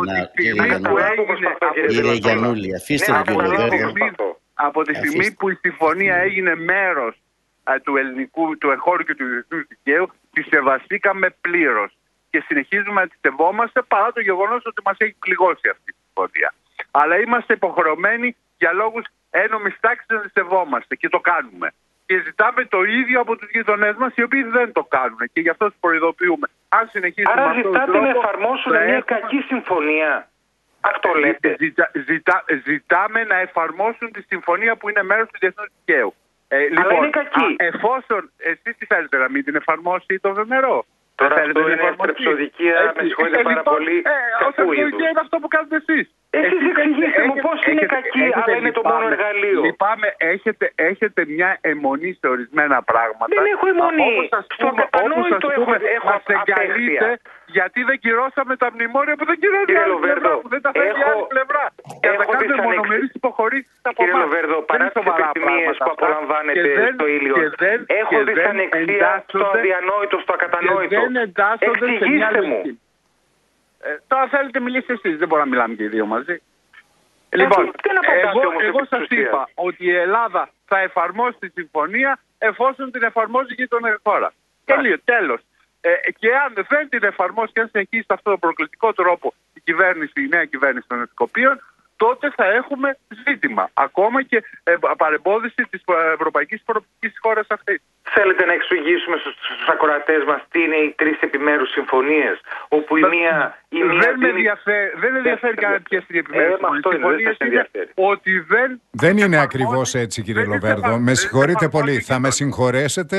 S4: Κύριε Γιαννούλη, αφήστε τον κύριο Γιαννούλη.
S2: Από τη στιγμή που η συμφωνία έγινε μέρος α, του ελληνικού, του εγχώριου και του διεθνούς δικαίου, τη σεβαστήκαμε πλήρως. Και συνεχίζουμε να τη σεβόμαστε παρά το γεγονός ότι μας έχει πληγώσει αυτή η συμφωνία. Αλλά είμαστε υποχρεωμένοι για λόγους ένομης τάξης να τη σεβόμαστε και το κάνουμε. Και ζητάμε το ίδιο από τους γειτονές μας, οι οποίοι δεν το κάνουν. Και γι' αυτό τους προειδοποιούμε. Αν συνεχίσουμε
S3: άρα
S2: αυτόν τον
S3: ζητάτε
S2: τρόπο,
S3: να εφαρμόσουν μια έχουμε... κακή συμφωνία. Αυτό λέτε.
S2: Ζητά, ζητά, ζητάμε να εφαρμόσουν τη συμφωνία που είναι μέρος του διεθνούς δικαίου. Ε,
S3: Αλλά
S2: λοιπόν,
S3: είναι κακή.
S2: Α, εφόσον εσείς τι θέλετε να μην την εφαρμόσει το ΒΜΡΟ.
S3: Τώρα αυτό είναι στρεψοδικία, με συγχωρείτε πάρα πολύ.
S2: Στρεψοδικία είναι αυτό που κάνετε εσείς.
S3: Εσείς εξηγήστε μου πώς είναι κακή, αλλά είναι το μόνο εργαλείο.
S2: Λυπάμαι, έχετε, έχετε μια αιμονή σε ορισμένα πράγματα.
S3: Δεν έχω αιμονή.
S2: Στο κατανόητο
S3: έχω, έχω
S2: μας εγκαλείτε γιατί δεν κυρώσαμε τα μνημόνια που δεν κυρώνει η άλλη πλευρά, που δεν τα θέλει η άλλη πλευρά. Και θα κάνουμε μονομερείς υποχωρήσεις από εμάς.
S3: Κύριε Λοβέρδο, παρά τις επιθυμίες που απολαμβάνετε στο ήλιο, έχω δυσανεξία στο αδιανόητο, στο ακατανόητο. Εξηγήστε μου.
S2: Ε, τώρα θέλετε μιλήσετε εσείς, δεν μπορούμε να μιλάμε και οι δύο μαζί. Ε, λοιπόν, εγώ, εγώ σας είπα ότι η Ελλάδα θα εφαρμόσει τη συμφωνία εφόσον την εφαρμόζει και τον χώρα. Τέλειο, τέλος. Ε, και αν δεν την εφαρμόσει και αν συνεχίσει σε αυτόν τον προκλητικό τρόπο η κυβέρνηση, η νέα κυβέρνηση των Σκοπίων, τότε θα έχουμε ζήτημα. Ακόμα και ε, παρεμπόδιση της ευρωπαϊκής προοπτικής χώρας αυτής.
S3: Θέλετε να εξηγήσουμε στους, στους ακροατές μας τι είναι οι τρεις επιμέρους συμφωνίες, όπου η μία... Η μία
S2: δεν, με ενδιαφέρει, δεν ενδιαφέρει κανένα ποιες είναι οι επιμέρους συμφωνίες. Ότι δεν...
S1: Δεν είναι ακριβώς έτσι, κύριε Λοβέρδο. Με συγχωρείτε πολύ. Θα με συγχωρέσετε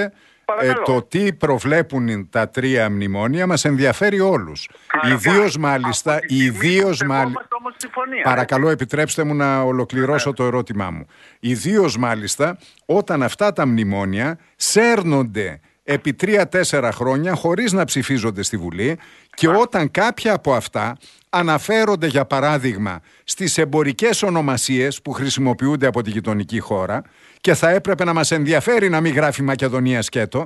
S2: παρακαλώ.
S1: Ε, το τι προβλέπουν τα τρία μνημόνια μας ενδιαφέρει όλους. Ιδίως μάλιστα, ιδίως μάλιστα. Παρακαλώ, επιτρέψτε μου να ολοκληρώσω το ερώτημά μου. Ιδίως μάλιστα όταν αυτά τα μνημόνια σέρνονται επί τρία-τέσσερα χρόνια χωρίς να ψηφίζονται στη Βουλή και όταν κάποια από αυτά αναφέρονται, για παράδειγμα, στις εμπορικές ονομασίες που χρησιμοποιούνται από τη γειτονική χώρα και θα έπρεπε να μας ενδιαφέρει να μην γράφει Μακεδονία σκέτο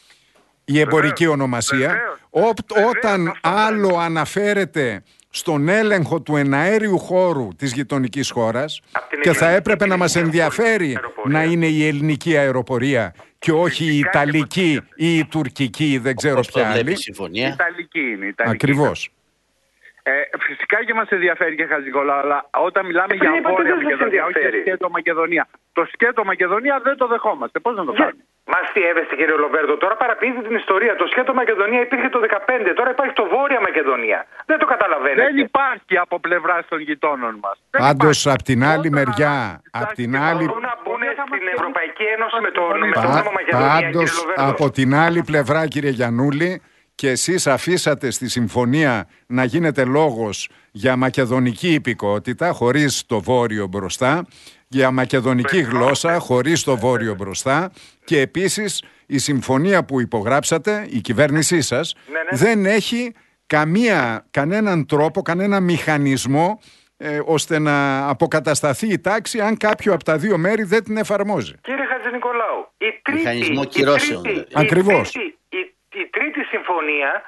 S1: η εμπορική βεβαίως, ονομασία βεβαίως, Ό, βεβαίως, όταν αυτό άλλο βεβαίως. αναφέρεται στον έλεγχο του εναέριου χώρου της γειτονικής χώρας και θα έπρεπε να μας ενδιαφέρει να είναι η ελληνική αεροπορία και όχι η ιταλική ή η τουρκική, δεν ξέρω ποια άλλη.
S2: Η ιταλική είναι. Η ιταλική.
S1: Ακριβώς.
S2: Ε, φυσικά και μας ενδιαφέρει και Χατζηνικολάου, αλλά όταν μιλάμε για Βόρεια Μακεδονία, όχι για σκέτο Μακεδονία, το σκέτο Μακεδονία δεν το δεχόμαστε. Πώς να το κάνουμε?
S3: Μας τι έβεστε, κύριε Λοβέρδο, τώρα παραποιείτε την ιστορία. Το σκέτο Μακεδονία υπήρχε το δεκαπέντε, τώρα υπάρχει το Βόρεια Μακεδονία. Δεν το καταλαβαίνετε.
S2: Δεν υπάρχει από πλευράς των γειτόνων μας.
S1: Πάντως απ' την άλλη μεριά, απ' την άλλη...
S3: Μπορούν να μπουν στην Ευρωπαϊκή Ένωση με το όνομα Μακεδονία,
S1: Πάντως από την άλλη πλευρά, κύριε Γιαννούλη, και εσείς αφήσατε στη συμφωνία να γίνεται λόγος για μακεδονική υπηκότητα χωρίς το βόρειο μπροστά, για μακεδονική γλώσσα χωρίς το βόρειο μπροστά και επίσης η συμφωνία που υπογράψατε, η κυβέρνησή σας,
S3: ναι, ναι.
S1: δεν έχει καμία, κανέναν τρόπο, κανένα μηχανισμό ε, ώστε να αποκατασταθεί η τάξη αν κάποιο από τα δύο μέρη δεν την εφαρμόζει.
S3: Κύριε Χατζηνικολάου, η τρίτη,
S4: μηχανισμό κυρώσεων.
S1: Ακριβώς.
S3: Η τρίτη συμφωνία,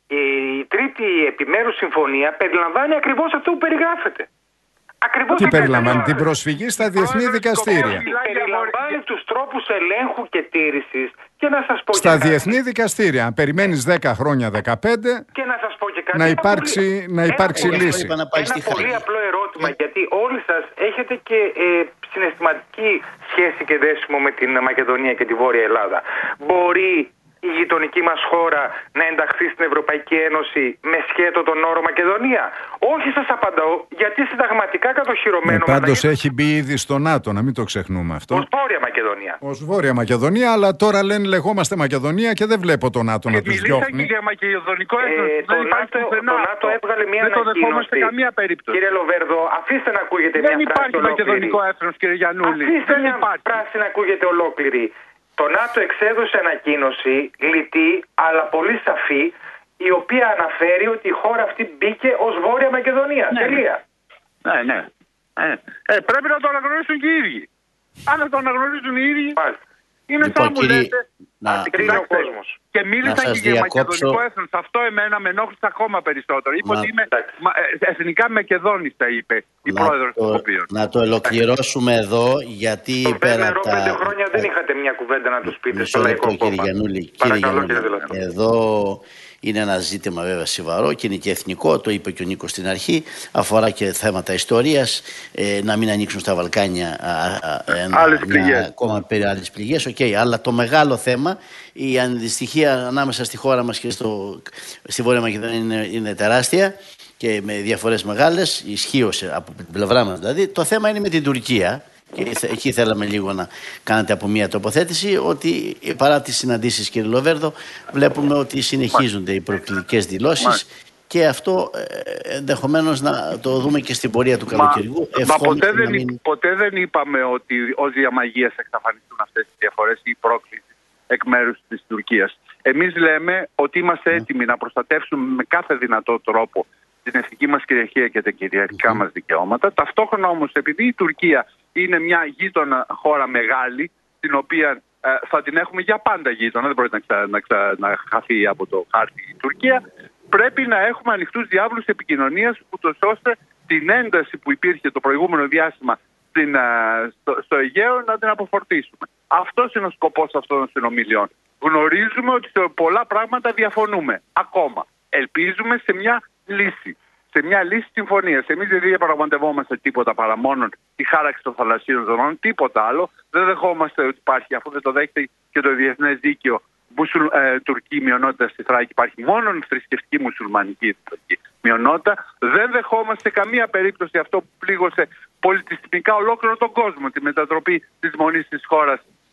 S3: η τρίτη επιμέρους συμφωνία περιλαμβάνει ακριβώς αυτό που περιγράφεται. Ακριβώς
S1: τι περιλαμβάνει? Την προσφυγή στα διεθνή δικαστήρια.
S3: Περιλαμβάνει τους τρόπους ελέγχου και τήρησης και να σας πω
S1: στα
S3: και κάτι.
S1: διεθνή δικαστήρια. Αν περιμένεις δέκα χρόνια, δεκαπέντε,
S3: και να σας πω και κάτι.
S1: να υπάρξει,
S3: πολύ,
S1: να υπάρξει
S3: ένα
S1: λύση.
S3: Ένα, ένα πολύ απλό ερώτημα, γιατί όλοι σας έχετε και ε, συναισθηματική σχέση και δέσιμο με την Μακεδονία και τη Βόρεια Ελλάδα. Μπορεί η γειτονική μας χώρα να ενταχθεί στην Ευρωπαϊκή Ένωση με σκέτο τον όρο Μακεδονία? Όχι, σας απαντώ, γιατί συνταγματικά κατοχυρωμένο...
S1: Ε, πάντως έχει μπει ήδη στο ΝΑΤΟ, να μην το ξεχνούμε αυτό.
S3: Ως Βόρεια Μακεδονία.
S1: Ως Βόρεια Μακεδονία, αλλά τώρα λένε λεγόμαστε Μακεδονία και δεν βλέπω το ΝΑΤΟ να τους διώχνει.
S2: Μιλήσατε για μακεδονικό έθνος.
S3: Ε,
S2: δεν υπάρχει
S3: ΝΑΤΟ,
S2: πουθενά.
S3: Το ΝΑΤΟ έβγαλε μια
S2: δεν
S3: ανακοίνωση.
S2: Δεν το δεχόμαστε καμία περίπτωση.
S3: Κύριε Λοβέρδο, αφήστε να ακούγεται
S2: δεν
S3: μια φράση ολόκληρη.
S2: Δεν υπάρχει μακεδονικό έθνος, κύριε Γιαννούλη.
S3: Αφήστε
S2: δεν
S3: μια
S2: υπάρχει.
S3: φράση να ακούγεται ολόκληρη. Το ΝΑΤΟ εξέδωσε ανακοίνωση, λιτή, αλλά πολύ σαφή, η οποία αναφέρει ότι η χώρα αυτή μπήκε ως Βόρεια Μακεδονία.
S2: Ναι.
S3: Τελεία.
S2: Ναι, ναι. Ε, ε, πρέπει να το αναγνωρίσουν και οι ίδιοι. Αν δεν το αναγνωρίζουν οι ίδιοι,
S3: Μάλιστα.
S2: είναι
S4: λοιπόν,
S2: σαν μου
S4: κύριε,
S2: λέτε.
S4: να,
S3: κρίνει ο κόσμος.
S2: Και μίλησαν και για
S4: διακόψω.
S2: μακεδονικό έθνος. Αυτό εμένα με ενόχλησε ακόμα περισσότερο. Είπε
S4: Να...
S2: ότι είμαι μα, εθνικά Μακεδόνης, τα είπε η
S4: να
S2: πρόεδρος
S4: το,
S2: του οποίου.
S4: Να το ολοκληρώσουμε εδώ, γιατί
S3: Το
S4: πέρα από
S3: τα... πέντε χρόνια δεν είχατε μια κουβέντα να του πείτε στο
S4: λεπτό,
S3: Λαϊκό
S4: κύριε
S3: Κόμμα.
S4: Γιαννούλη, κύριε
S3: Παρακαλώ,
S4: Γιαννούλη,
S3: κύριε
S4: εδώ είναι ένα ζήτημα βέβαια σοβαρό και είναι και εθνικό, το είπε και ο Νίκος στην αρχή, αφορά και θέματα ιστορίας, ε, να μην ανοίξουν στα Βαλκάνια α, α, ένα,
S2: άλλες
S4: μια,
S2: πληγές.
S4: ακόμα περί άλλες πληγές, okay, αλλά το μεγάλο θέμα, η αντιστοιχεία ανάμεσα στη χώρα μας και στο, στη Βόρεια Μακεδονία είναι, είναι τεράστια και με διαφορές μεγάλες, ισχύωσε από την πλευρά μας δηλαδή. Το θέμα είναι με την Τουρκία. Και εκεί θέλαμε λίγο να κάνετε από μια τοποθέτηση ότι παρά τις συναντήσεις, κύριε Λοβέρδο, βλέπουμε ότι συνεχίζονται οι προκλητικές δηλώσεις και αυτό ε, ενδεχομένως να το δούμε και στην πορεία του καλοκαιριού.
S2: Μα, μα ποτέ, δεν,
S4: μην...
S2: ποτέ δεν είπαμε ότι ως διαμαγείας εξαφανιστούν αυτές τις διαφορές ή η πρόκληση εκ μέρους της Τουρκίας. Εμείς λέμε ότι είμαστε έτοιμοι να προστατεύσουμε με κάθε δυνατό τρόπο την εθνική μας κυριαρχία και τα κυριαρχικά mm. μας δικαιώματα. Ταυτόχρονα όμως, επειδή η Τουρκία είναι μια γείτονα χώρα μεγάλη, την οποία ε, θα την έχουμε για πάντα γείτονα, δεν μπορεί να, ξα, να, ξα, να χαθεί από το χάρτη η Τουρκία, πρέπει να έχουμε ανοιχτούς διάβλους επικοινωνίας, ούτως ώστε την ένταση που υπήρχε το προηγούμενο διάστημα στην, ε, στο, στο Αιγαίο να την αποφορτήσουμε. Αυτός είναι ο σκοπός αυτών των συνομιλιών. Γνωρίζουμε ότι σε πολλά πράγματα διαφωνούμε ακόμα. Ελπίζουμε σε μια λύση. Σε μια λύση συμφωνίας. Εμείς δεν διαπραγματευόμαστε τίποτα παρά μόνο τη χάραξη των θαλασσίων ζωνών, τίποτα άλλο. Δεν δεχόμαστε ότι υπάρχει, αφού δεν το δέχεται και το διεθνές δίκαιο, μουσουλ, ε, τουρκική μειονότητα στη Θράκη. Υπάρχει μόνο θρησκευτική μουσουλμανική μειονότητα. Δεν δεχόμαστε καμία περίπτωση αυτό που πλήγωσε πολιτιστικά ολόκληρο τον κόσμο, τη μετατροπή της μονής της χώρας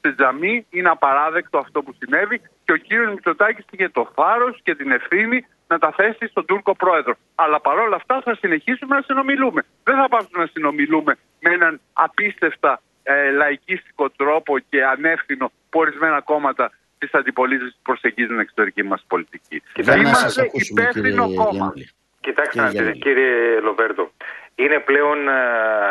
S2: σε τζαμί. Είναι απαράδεκτο αυτό που συνέβη και ο κύριος Μητσοτάκης είχε το θάρρος και την ευθύνη να τα θέσει στον Τούρκο πρόεδρο. Αλλά παρόλα αυτά θα συνεχίσουμε να συνομιλούμε. Δεν θα πάψουμε να συνομιλούμε με έναν απίστευτα ε, λαϊκίστικο τρόπο και ανεύθυνο που ορισμένα κόμματα της αντιπολίτευσης προσεγγίζουν την εξωτερική μας πολιτική.
S3: Είμαστε
S2: υπεύθυνο κόμμα.
S3: Κοιτάξτε να δείτε, κύριε Λοβέρδο, είναι πλέον α,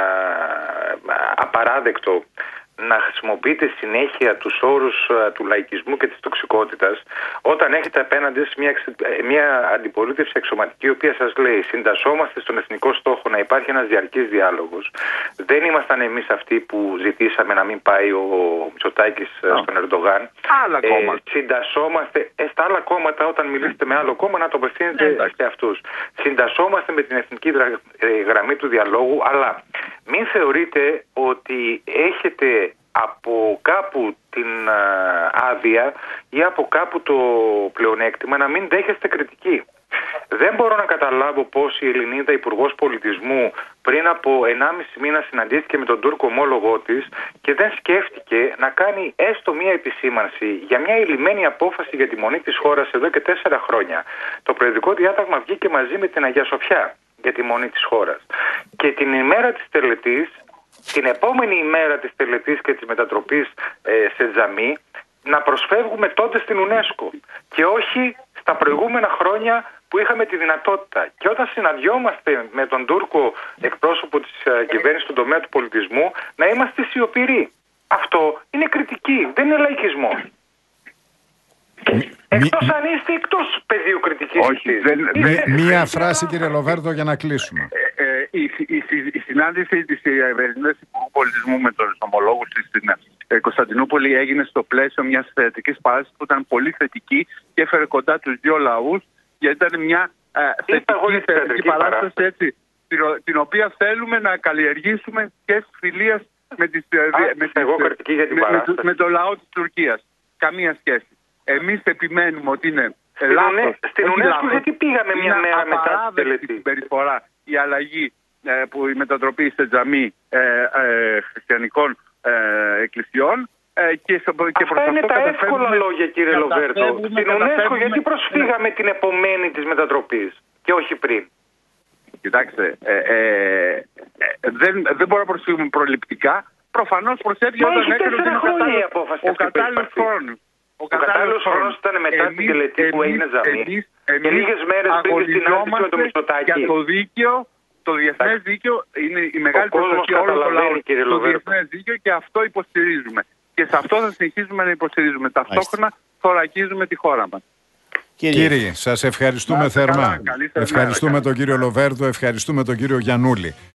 S3: απαράδεκτο να χρησιμοποιείτε συνέχεια τους όρους α, του λαϊκισμού και της τοξικότητας όταν έχετε απέναντι σε μια, μια αντιπολίτευση αξιωματική η οποία σας λέει συντασσόμαστε στον εθνικό στόχο να υπάρχει ένας διαρκής διάλογος. Δεν ήμασταν εμείς αυτοί που ζητήσαμε να μην πάει ο Μητσοτάκης oh. στον Ερντογάν.
S2: Άλλα ε, κόμματα.
S3: Συντασσόμαστε ε, στα άλλα κόμματα όταν μιλήσετε με άλλο κόμμα να το απευθύνετε yeah. σε αυτούς. Συντασσόμαστε με την εθνική δρα, ε, γραμμή του διαλόγου, αλλά μην θεωρείτε ότι έχετε από κάπου την α, άδεια ή από κάπου το πλεονέκτημα να μην δέχεστε κριτική. Δεν μπορώ να καταλάβω πώς η Ελληνίδα Υπουργός Πολιτισμού πριν από ενάμιση μήνα συναντήθηκε με τον Τούρκο ομόλογό της και δεν σκέφτηκε να κάνει έστω μία επισήμανση για μια ηλυμένη απόφαση για τη μονή της χώρας εδώ και τέσσερα χρόνια. Το προεδρικό διάταγμα βγήκε μαζί με την Αγία Σοφιά για τη μονή της χώρας. Και την ημέρα της τελετής, την επόμενη ημέρα της τελετής και της μετατροπής ε, σε τζαμί, να προσφεύγουμε τότε στην UNESCO και όχι στα προηγούμενα χρόνια που είχαμε τη δυνατότητα. Και όταν συναντιόμαστε με τον Τούρκο εκπρόσωπο της uh, κυβέρνησης στον τομέα του πολιτισμού, να είμαστε σιωπηροί. Αυτό είναι κριτική, δεν είναι λαϊκισμός. Εκτός αν είστε εκτός πεδίου κριτικής.
S2: Όχι, δεν,
S1: δεν, μία φράση κύριε Λοβέρδο για να κλείσουμε.
S2: Ε, ε, η, η, η, η συνάντηση της Ελληνίδας Υπουργού Πολιτισμού με τους ομολόγους της στην ε, Κωνσταντινούπολη έγινε στο πλαίσιο μιας θεατρικής παράστασης που ήταν πολύ θετική και έφερε κοντά τους δύο λαούς, γιατί ήταν μια ε, θετική θεατρική παράσταση έτσι, την, την οποία θέλουμε να καλλιεργήσουμε και φιλίας με, τις, Α, με, τις, με, με, με το λαό της Τουρκίας. Καμία σχέση. Εμείς επιμένουμε ότι είναι λάθος.
S3: Στην UNESCO γιατί πήγαμε μια μέρα μετά την τελετή.
S2: Συμπεριφορά, η αλλαγή ε, που η μετατροπή σε τζαμί ε, ε, χριστιανικών ε, εκκλησιών ε, και, στο, και
S3: αυτά είναι τα εύκολα λόγια κύριε Λοβέρδο. Στην UNESCO γιατί προσφύγαμε την επομένη της μετατροπής και όχι πριν.
S2: Κοιτάξτε, ε, ε, ε, δεν, δεν μπορούμε να προσφύγουμε προληπτικά. Προφανώς προσέφυγε όταν έκανε ο κατάλληλος χρόνος.
S3: Ο κατάλληλος χρόνος ήταν μετά εμείς, την τελετή που έγινε τζαμί και λίγες μέρες πριν την συνάντηση με το Μητσοτάκη.
S2: Για το δίκαιο, το διεθνές δίκαιο είναι η μεγάλη προσοχή όλων των λαών. Το διεθνές δίκαιο και αυτό υποστηρίζουμε. Και σε αυτό θα συνεχίσουμε να υποστηρίζουμε. Ταυτόχρονα θωρακίζουμε τη χώρα μας.
S1: Κύριοι, σας ευχαριστούμε θερμά. Ευχαριστούμε τον κύριο Λοβέρδο, ευχαριστούμε τον κύριο Γιαννούλη.